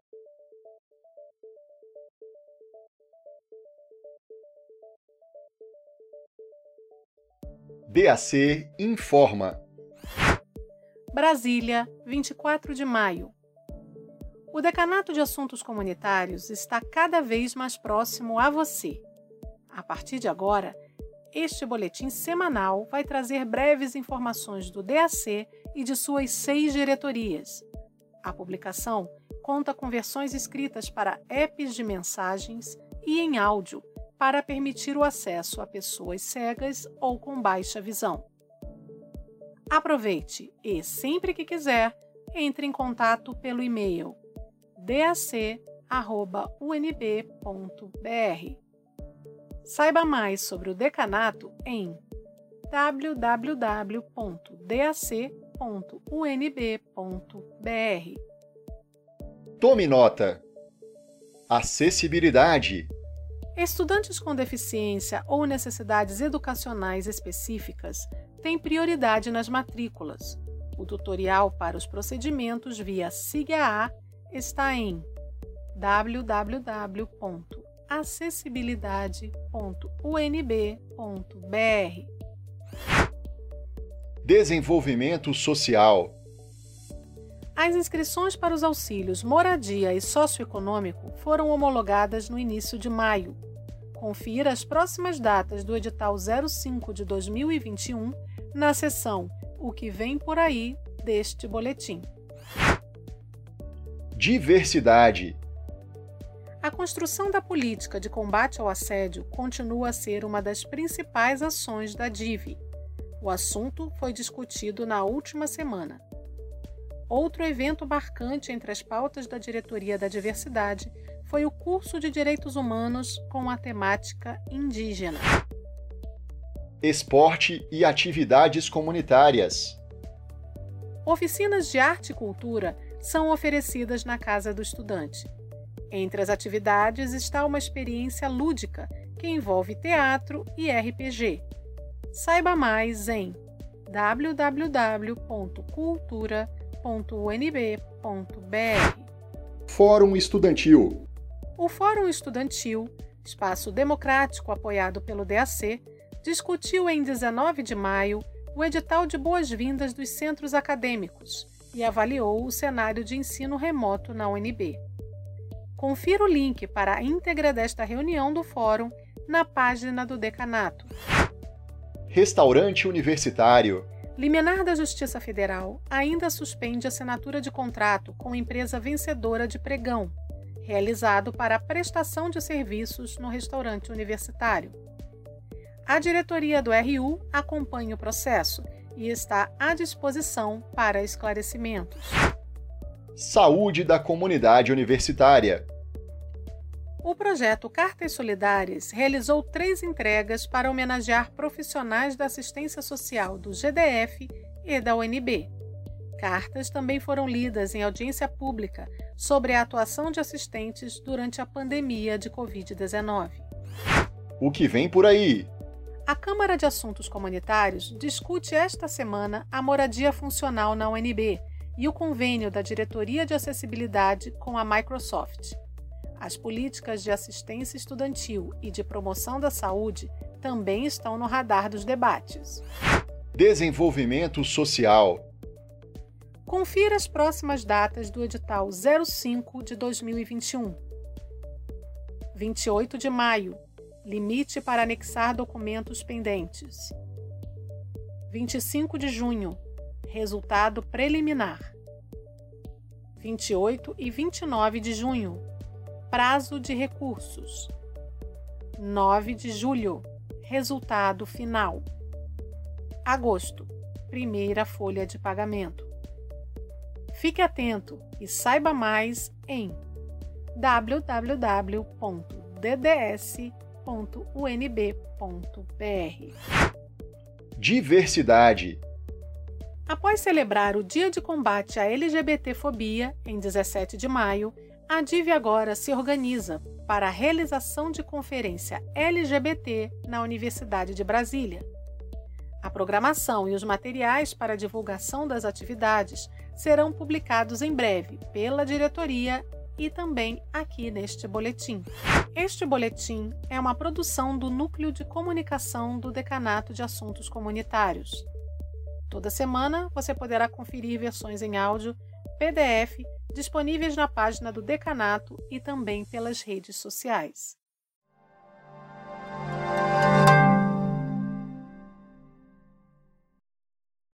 DAC informa. Brasília, 24 de maio. O Decanato de Assuntos Comunitários está cada vez mais próximo a você. A partir de agora, este boletim semanal vai trazer breves informações do DAC e de suas 6 diretorias. A publicação conta com versões escritas para apps de mensagens e em áudio, para permitir o acesso a pessoas cegas ou com baixa visão. Aproveite e, sempre que quiser, entre em contato pelo e-mail dac@unb.br. Saiba mais sobre o decanato em www.dac.unb.br. Tome nota. Acessibilidade. Estudantes com deficiência ou necessidades educacionais específicas têm prioridade nas matrículas. O tutorial para os procedimentos via SIGA-A está em www.acessibilidade.unb.br. Desenvolvimento social. As inscrições para os auxílios moradia e socioeconômico foram homologadas no início de maio. Confira as próximas datas do edital 05 de 2021 na seção O que vem por aí deste boletim. Diversidade. A construção da política de combate ao assédio continua a ser uma das principais ações da DIV. O assunto foi discutido na última semana. Outro evento marcante entre as pautas da Diretoria da Diversidade foi o curso de Direitos Humanos com a temática indígena. Esporte e atividades comunitárias. Oficinas de arte e cultura são oferecidas na Casa do Estudante. Entre as atividades está uma experiência lúdica que envolve teatro e RPG. Saiba mais em www.cultura.unb.br. Fórum Estudantil. O Fórum Estudantil, espaço democrático apoiado pelo DAC, discutiu em 19 de maio o edital de boas-vindas dos centros acadêmicos e avaliou o cenário de ensino remoto na UNB. Confira o link para a íntegra desta reunião do Fórum na página do Decanato. Restaurante Universitário. Liminar da Justiça Federal ainda suspende assinatura de contrato com empresa vencedora de pregão, realizado para a prestação de serviços no restaurante universitário. A diretoria do RU acompanha o processo e está à disposição para esclarecimentos. Saúde da comunidade universitária. O projeto Cartas Solidárias realizou 3 entregas para homenagear profissionais da assistência social do GDF e da UNB. Cartas também foram lidas em audiência pública sobre a atuação de assistentes durante a pandemia de Covid-19. O que vem por aí? A Câmara de Assuntos Comunitários discute esta semana a moradia funcional na UNB e o convênio da Diretoria de Acessibilidade com a Microsoft. As políticas de assistência estudantil e de promoção da saúde também estão no radar dos debates. Desenvolvimento social. Confira as próximas datas do edital 05 de 2021. 28 de maio. Limite para anexar documentos pendentes. 25 de junho. Resultado preliminar. 28 e 29 de junho. Prazo de recursos. 9 de julho. Resultado final. Agosto. Primeira folha de pagamento. Fique atento e saiba mais em www.dds.unb.br. Diversidade. Após celebrar o Dia de Combate à LGBTfobia, em 17 de maio, a DIV agora se organiza para a realização de conferência LGBT na Universidade de Brasília. A programação e os materiais para a divulgação das atividades serão publicados em breve pela diretoria e também aqui neste boletim. Este boletim é uma produção do Núcleo de Comunicação do Decanato de Assuntos Comunitários. Toda semana você poderá conferir versões em áudio, PDF, disponíveis na página do Decanato e também pelas redes sociais.